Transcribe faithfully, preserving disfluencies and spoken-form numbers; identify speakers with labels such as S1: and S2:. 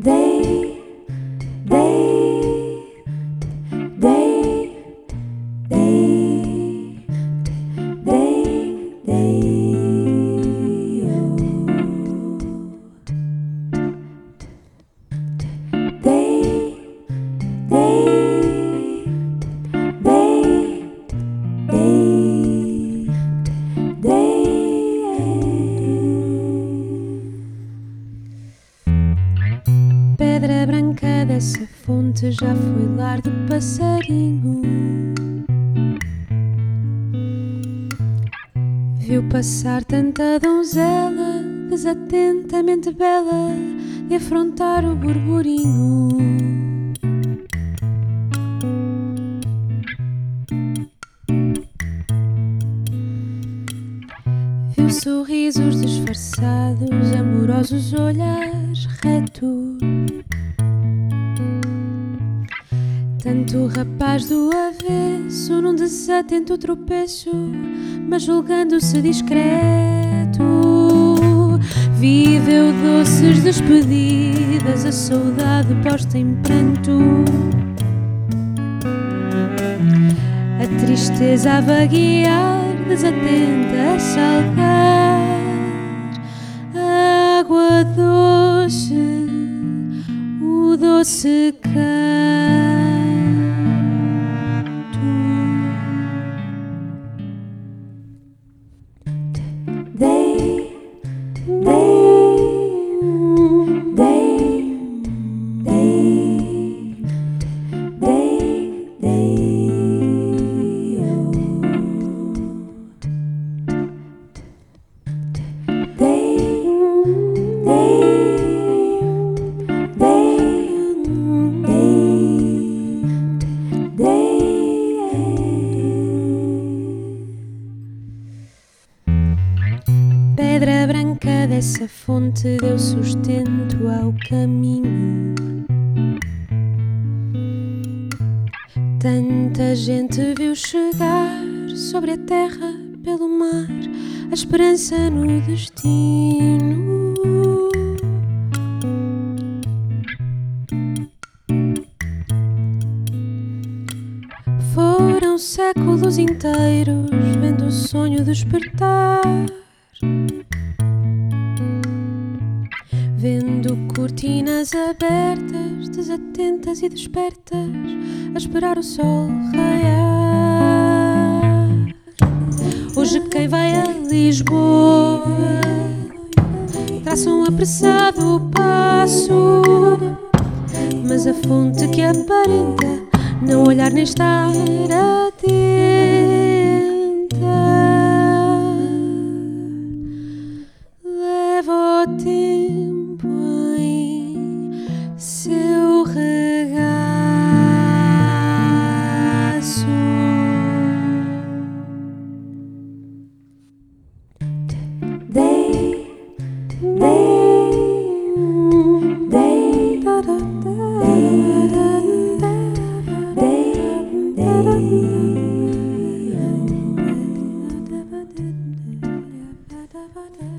S1: Day, day, day, day, day, day, oh. Day, day, day, day, day. Pedra branca dessa fonte já foi lar de passarinho. Viu passar tanta donzela, desatentamente bela, de afrontar o burburinho. Viu sorrisos disfarçados, amorosos olhares retos. Tanto rapaz do avesso num desatento tropeço, mas julgando-se discreto. Viveu doces despedidas, a saudade posta em pranto, a tristeza a vaguear, desatenta a salgar. A água doce, o doce canto. Day, day, day, day, day, day, oh. Day, day, day, day, pedra branca dessa fonte deu sustento ao caminho. Tanta gente viu chegar sobre a terra, pelo mar, a esperança no destino. Foram séculos inteiros vendo o sonho despertar, vendo cortinas abertas, desatentas e despertas, a esperar o sol raiar. Hoje quem vai a Lisboa traça um apressado passo, mas a fonte que aparenta não olhar nem estar atenta leva o tempo em seu regaço. Day, day, day, da, da, da, day, day, day, day.